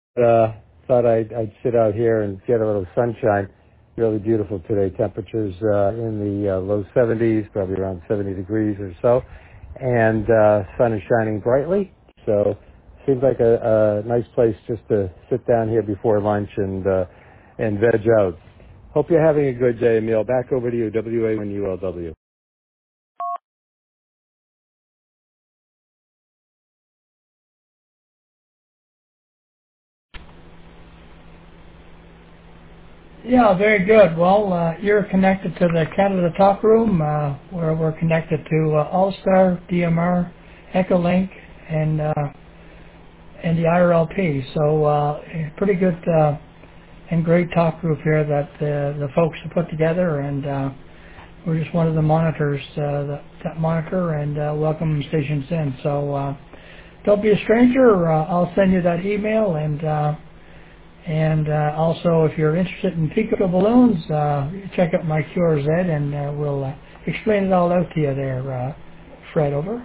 uh, thought I'd sit out here and get a little sunshine. Really beautiful today. Temperatures in the low 70s, probably around 70 degrees or so, and sun is shining brightly. So seems like a nice place just to sit down here before lunch and veg out. Hope you're having a good day, Emil. Back over to you, WA1ULW. Yeah, very good. Well, you're connected to the Canada Talk Room, where we're connected to All-Star, DMR, Echolink, and the IRLP. So pretty good and great talk group here that the folks have put together, and we're just one of the monitors that monitor and welcome stations in. So don't be a stranger. I'll send you that email, and also, if you're interested in Pico balloons, check out my QRZ, and we'll explain it all out to you there, Fred. Over.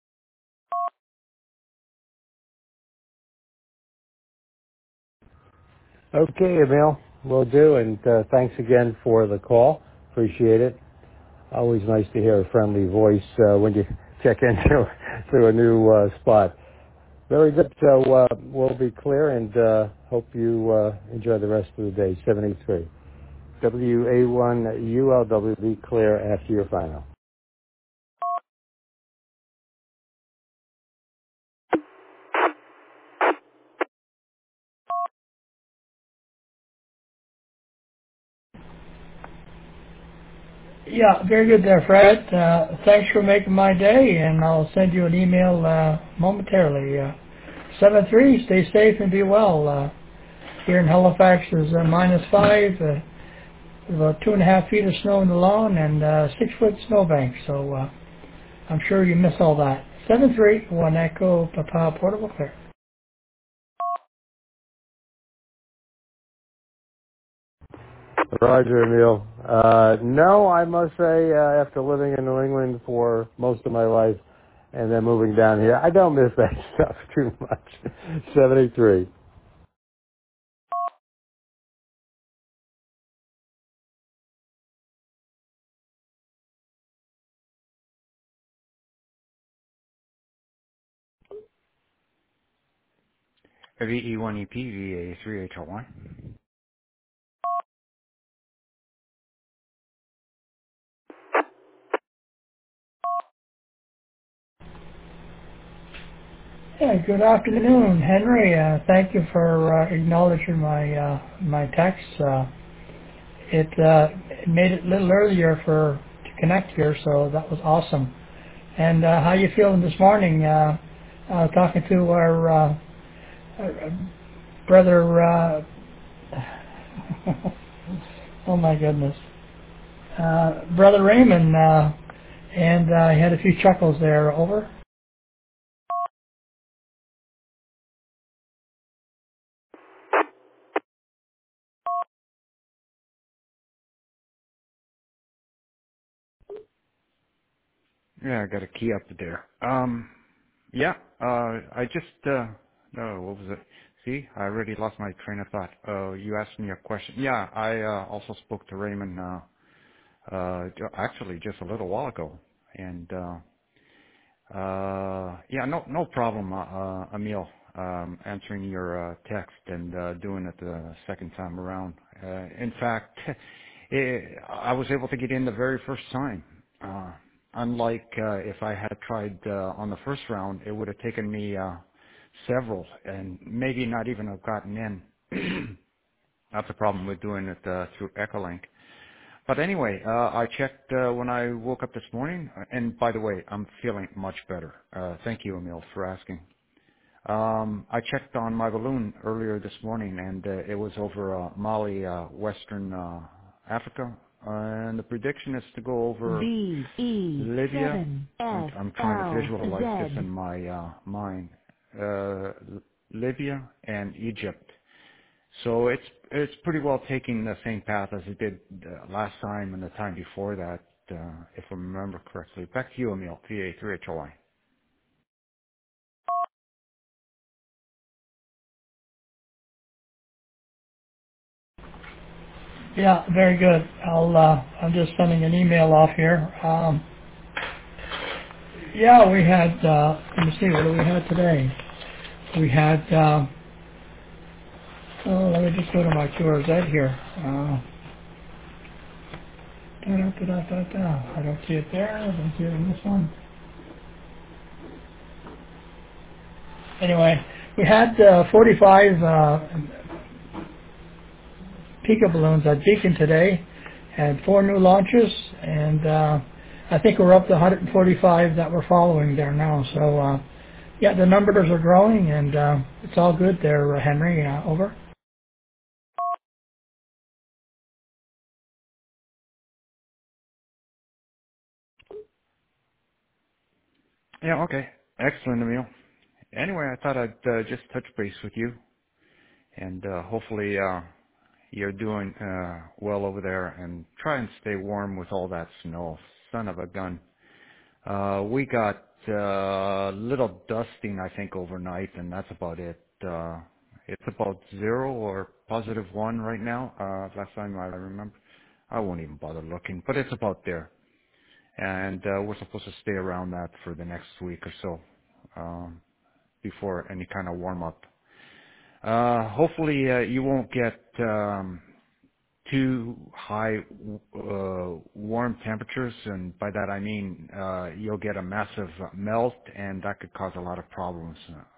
Okay, Emil, will do, and thanks again for the call. Appreciate it. Always nice to hear a friendly voice when you check into to a new spot. Very good. So we'll be clear, and hope you enjoy the rest of the day. 73 WA1ULW. Be clear after your final. Yeah, very good there, Fred. Thanks for making my day, and I'll send you an email momentarily. 7-3, stay safe and be well. Here in Halifax is -5, about 2.5 feet of snow in the lawn, and 6-foot snowbank. So I'm sure you miss all that. 7-3, 1 Echo, Papa, Portable Clear. Roger, Emil. No, I must say, after living in New England for most of my life and then moving down here, I don't miss that stuff too much. 73. VE1EP, VA3HL1. Yeah, good afternoon, Henry. Thank you for acknowledging my text. It made it a little earlier to connect here, so that was awesome. And how you feeling this morning? Talking to our brother. Oh my goodness, brother Raymond, and I had a few chuckles there. Over. Yeah, I got a key up there. Yeah, I just, no, what was it? See, I already lost my train of thought. You asked me a question. Yeah, I also spoke to Raymond, actually just a little while ago. And, yeah, no problem, Emil, answering your text and doing it the second time around. In fact, I was able to get in the very first time. Unlike if I had tried on the first round, it would have taken me several and maybe not even have gotten in. That's the problem with doing it through Echolink. But anyway, I checked when I woke up this morning, and by the way, I'm feeling much better. Thank you, Emil, for asking. I checked on my balloon earlier this morning, and it was over Mali, Western Africa, and the prediction is to go over Libya. I'm trying to visualize this in my mind. Uh, Libya and Egypt. So it's pretty well taking the same path as it did last time and the time before that, if I remember correctly. Back to you, Emil, PA3HOI. Yeah, very good. I'm just sending an email off here. Yeah, we had, let me see, what do we have today? We had, let me just go to my QRZ here. I don't see it there. I don't see it in this one. Anyway, we had 45 Pika balloons at Beacon today, had 4 new launches, and I think we're up to 145 that we're following there now. So, yeah, the numbers are growing, and it's all good there, Henry. Over. Yeah, okay. Excellent, Emil. Anyway, I thought I'd just touch base with you, and hopefully you're doing well over there, and try and stay warm with all that snow. Son of a gun. We got little dusting, I think, overnight, and that's about it. It's about 0 or +1 right now. Last time I remember. I won't even bother looking, but it's about there. And we're supposed to stay around that for the next week or so, before any kind of warm up. Hopefully you won't get too high warm temperatures, and by that I mean you'll get a massive melt, and that could cause a lot of problems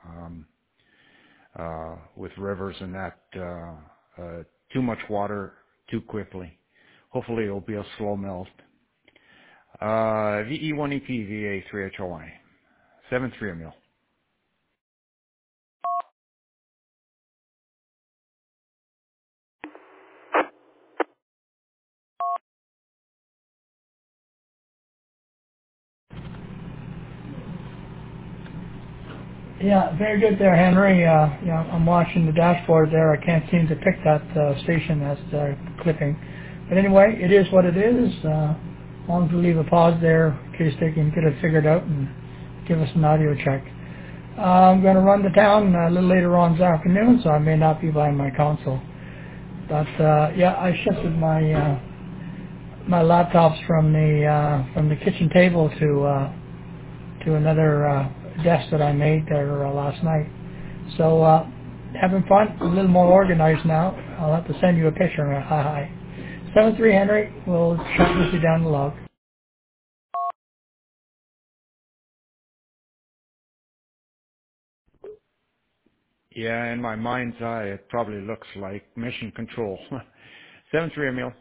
with rivers and that. Too much water too quickly. Hopefully it'll be a slow melt. VE1EP VA3HOI 73 Emil. Yeah, very good there, Henry. Yeah, I'm watching the dashboard there. I can't seem to pick that station that's clipping. But anyway, it is what it is. As long as we leave a pause there in case they can get it figured out and give us an audio check. I'm going to run to town a little later on this afternoon, so I may not be by my console. But yeah, I shifted my laptops from the kitchen table to another desk that I made there last night. So having fun, a little more organized now. I'll have to send you a picture. Hi. 73 Henry. We'll chat with you down the log. Yeah, in my mind's eye, it probably looks like mission control. 73 Emil.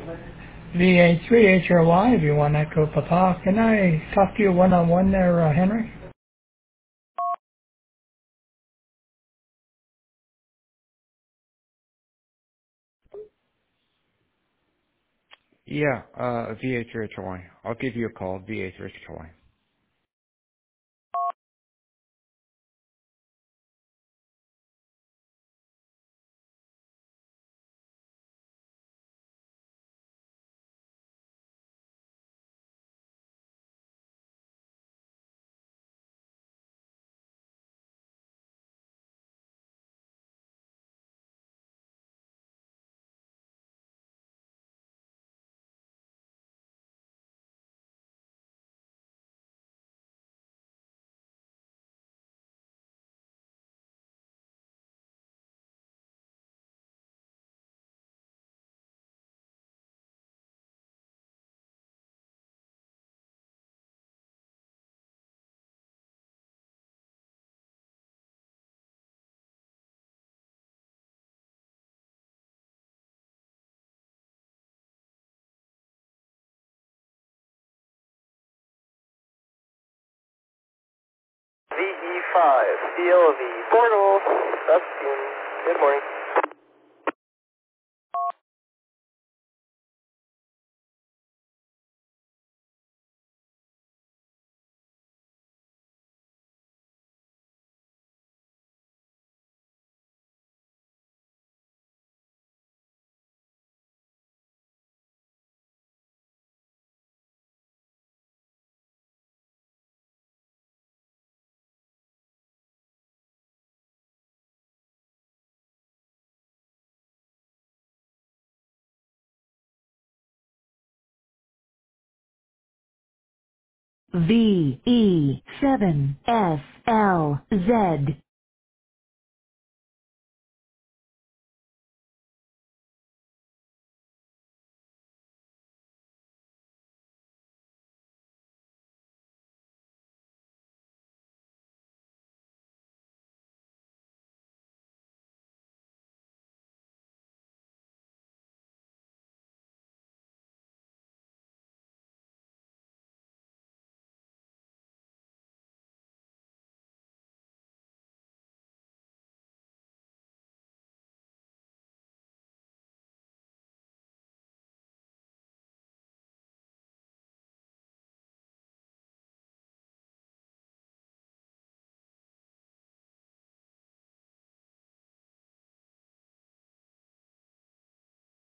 VA3HRY if you want Echo Papa. Can I talk to you one-on-one there, Henry? Yeah, VH3HY. I'll give you a call, VH3HY. VE5, CLV, portal, that's good morning. VE7SLZ